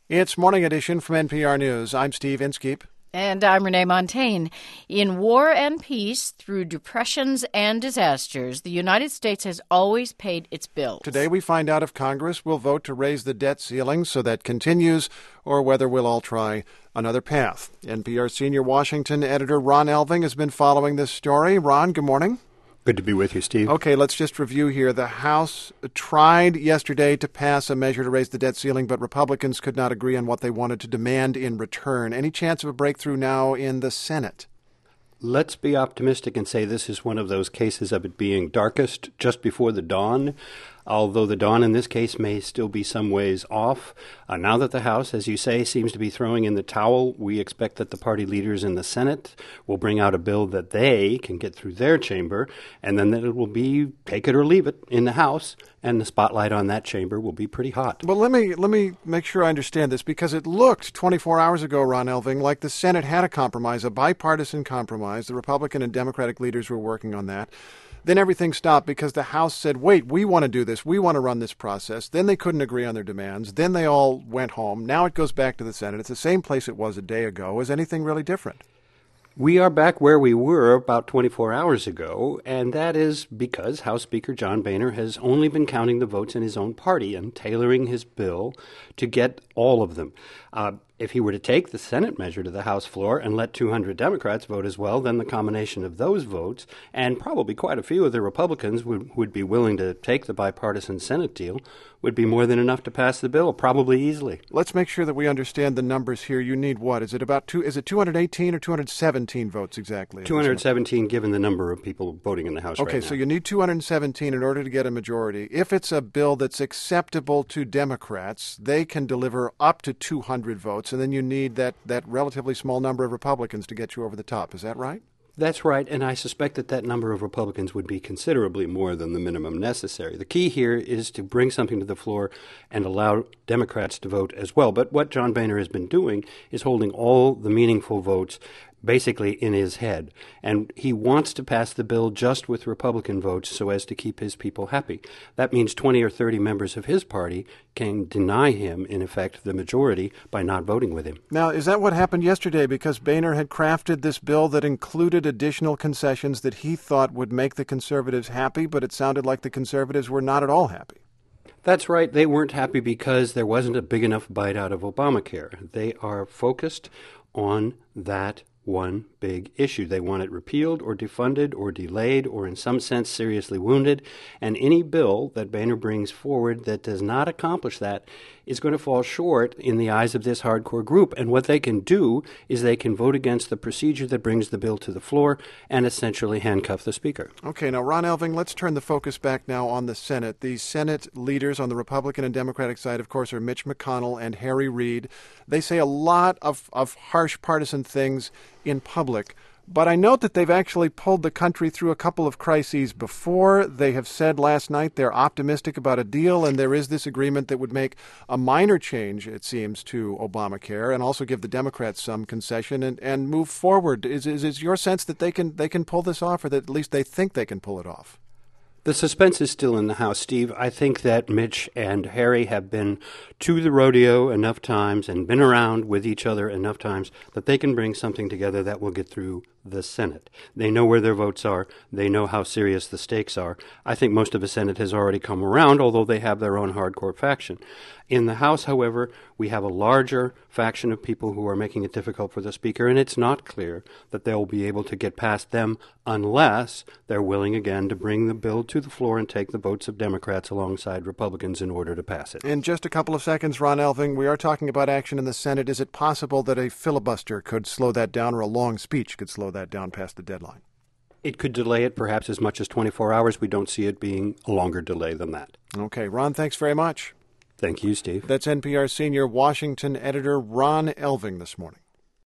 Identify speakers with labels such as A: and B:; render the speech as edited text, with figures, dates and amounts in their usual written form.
A: It's Morning Edition from NPR News. I'm Steve Inskeep.
B: And I'm Renee Montagne. In war and peace, through depressions and disasters, the United States has always paid its bills.
A: Today we find out if Congress will vote to raise the debt ceiling so that continues, or whether we'll all try another path. NPR senior Washington editor Ron Elving has been following this story. Ron, good morning.
C: Good to be with you, Steve.
A: Okay, let's just review here. The House tried yesterday to pass a measure to raise the debt ceiling, but Republicans could not agree on what they wanted to demand in return. Any chance of a breakthrough now in the Senate?
C: Let's be optimistic and say this is one of those cases of it being darkest just before the dawn, although the dawn in this case may still be some ways off. Now that the House, as you say, seems to be throwing in the towel, we expect that the party leaders in the Senate will bring out a bill that they can get through their chamber, and then that it will be take it or leave it in the House, and the spotlight on that chamber will be pretty hot.
A: Well, let me make sure I understand this, because it looked 24 hours ago, Ron Elving, like the Senate had a compromise, a bipartisan compromise. The Republican and Democratic leaders were working on that. Then everything stopped because the House said, wait, we want to do this. We want to run this process. Then they couldn't agree on their demands. Then they all went home. Now it goes back to the Senate. It's the same place it was a day ago. Is anything really different?
C: We are back where we were about 24 hours ago, and that is because House Speaker John Boehner has only been counting the votes in his own party and tailoring his bill to get all of them. If he were to take the Senate measure to the House floor and let 200 Democrats vote as well, then the combination of those votes, and probably quite a few of the Republicans would be willing to take the bipartisan Senate deal, would be more than enough to pass the bill, probably easily.
A: Let's make sure that we understand the numbers here. You need what? Is it 218 or 217 votes exactly?
C: 217 given the number of people voting in the House right now.
A: Okay, so you need 217 in order to get a majority. If it's a bill that's acceptable to Democrats, they can deliver up to 200 votes. And then you need that relatively small number of Republicans to get you over the top. Is that right?
C: That's right, and I suspect that number of Republicans would be considerably more than the minimum necessary. The key here is to bring something to the floor and allow Democrats to vote as well. But what John Boehner has been doing is holding all the meaningful votes basically in his head. And he wants to pass the bill just with Republican votes so as to keep his people happy. That means 20 or 30 members of his party can deny him, in effect, the majority by not voting with him.
A: Now, is that what happened yesterday? Because Boehner had crafted this bill that included additional concessions that he thought would make the conservatives happy, but it sounded like the conservatives were not at all happy.
C: That's right. They weren't happy because there wasn't a big enough bite out of Obamacare. They are focused on that one big issue. They want it repealed or defunded or delayed or in some sense seriously wounded. And any bill that Boehner brings forward that does not accomplish that is going to fall short in the eyes of this hardcore group. And what they can do is they can vote against the procedure that brings the bill to the floor and essentially handcuff the speaker.
A: Okay, now, Ron Elving, let's turn the focus back now on the Senate. The Senate leaders on the Republican and Democratic side, of course, are Mitch McConnell and Harry Reid. They say a lot of harsh partisan things in public. But I note that they've actually pulled the country through a couple of crises before. They have said last night they're optimistic about a deal, and there is this agreement that would make a minor change, it seems, to Obamacare and also give the Democrats some concession and move forward. Is your sense that they can pull this off, or that at least they think they can pull it off?
C: The suspense is still in the House, Steve. I think that Mitch and Harry have been to the rodeo enough times and been around with each other enough times that they can bring something together that will get through the Senate. They know where their votes are. They know how serious the stakes are. I think most of the Senate has already come around, although they have their own hardcore faction. In the House, however, we have a larger faction of people who are making it difficult for the Speaker, and it's not clear that they'll be able to get past them unless they're willing again to bring the bill to the floor and take the votes of Democrats alongside Republicans in order to pass it.
A: In just a couple of seconds, Ron Elving, we are talking about action in the Senate. Is it possible that a filibuster could slow that down, or a long speech could slow that down past the deadline?
C: It could delay it perhaps as much as 24 hours. We don't see it being a longer delay than that.
A: Okay, Ron, thanks very much.
C: Thank you, Steve.
A: That's NPR senior Washington editor Ron Elving this morning.